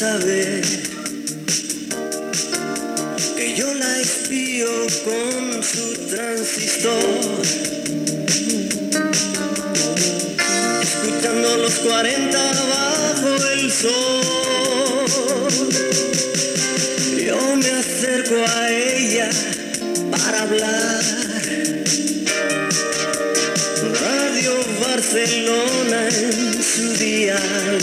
sabe que yo la espío con su transistor, escuchando los 40 bajo el sol. Yo me acerco a ella para hablar. Radio Barcelona en su dial.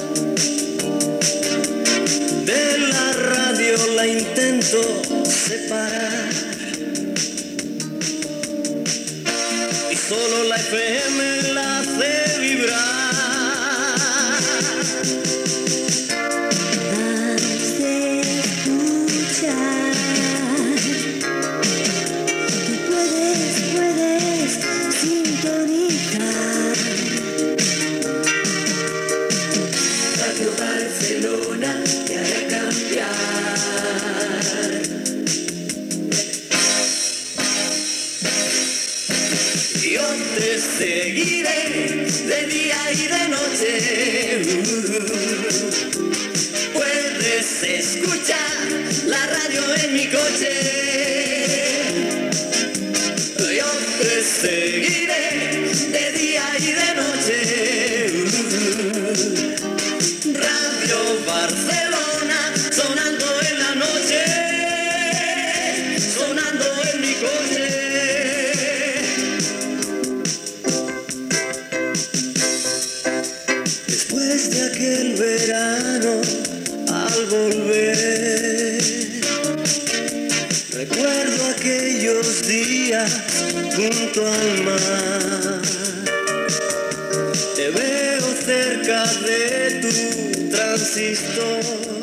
De la radio la intento separar y solo la FM la hace vibrar. Has de escuchar, tú puedes sintonizar Radio Barcelona te hará cambiar. Yo te seguiré de día y de noche. Puedes escuchar la radio en mi coche. Yo te seguiré de día y de noche. Radio Barcelona sonando en la noche, sonando en mi coche. Después de aquel verano, al volver, recuerdo aquellos días junto al mar. Te veo cerca de tu transistor.